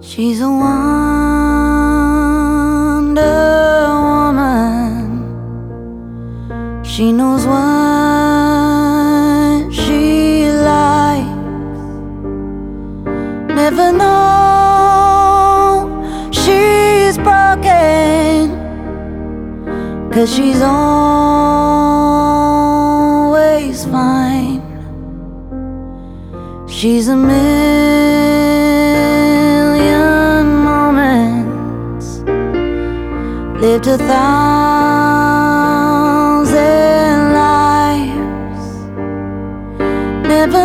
She's a Wonder Woman. She knows what she likes. Never know she's broken, 'cause she's always fine. She's a million moments, lived 1,000 lives. Never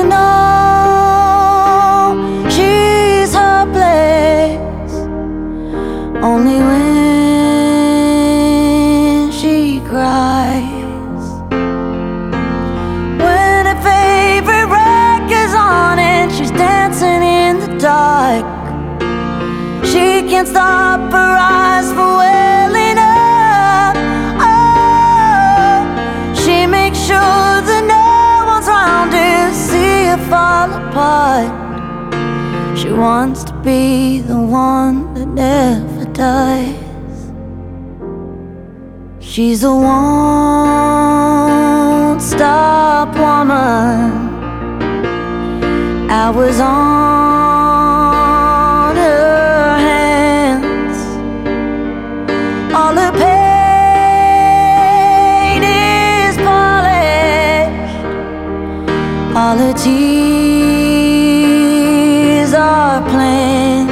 know she's hopeless, only when she cries. When her favorite record's on and she's dancing in the dark, she can't stop her eyes from welling up. Oh, she makes sure that no one's around to see her fall apart. She wants to be the one that never dies. She's a won't stop woman. Hours on her hands, all her pain is polished, all her tears are planned.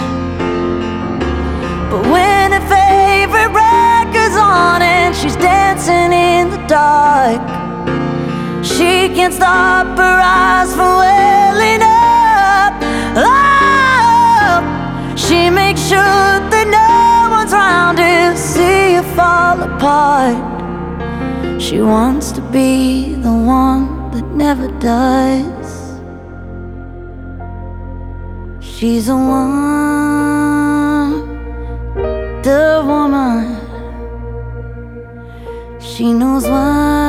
But when her favorite record's on and she's dancing in the dark, she can't stop her eyes from welling up. Oh, she makes sure that no one's around to see her fall apart. She wants to be the one that never does. She's a Wonder Woman. She knows what